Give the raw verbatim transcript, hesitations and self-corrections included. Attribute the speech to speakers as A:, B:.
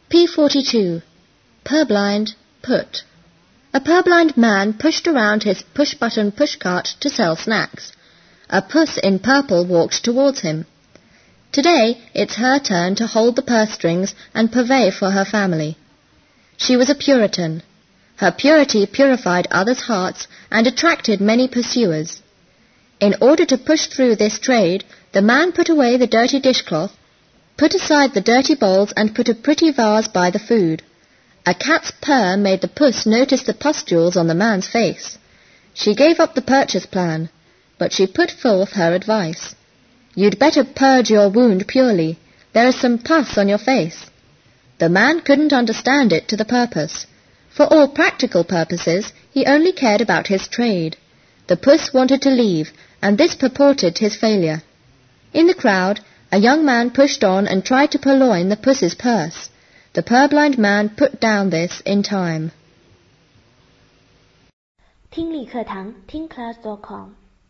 A: P forty-two. Purblind, put. A purblind man pushed around his push-button pushcart to sell snacks. A puss in purple walked towards him. Today it's her turn to hold the purse strings and purvey for her family. She was a Puritan. Her purity purified others' hearts and attracted many pursuers. In order to push through this trade, the man put away the dirty dishcloth, put aside the dirty bowls, and put a pretty vase by the food. A cat's purr made the puss notice the pustules on the man's face. She gave up the purchase plan, but she put forth her advice. You'd better purge your wound purely. There is some pus on your face. The man couldn't understand it to the purpose. For all practical purposes, he only cared about his trade. The puss wanted to leave, and this purported his failure. In the crowd, a young man pushed on and tried to purloin the puss's purse. The purblind man put down this in time. 听力课堂听 class dot com